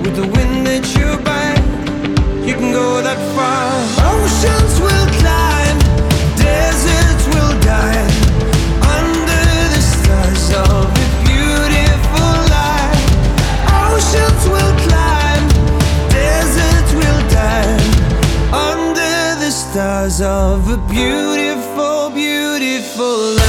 with the wind at your back. You can go that far. Oceans will climb, deserts will die, under the stars of a beautiful life. Oceans will climb, deserts will die, under the stars of a beautiful, beautiful life.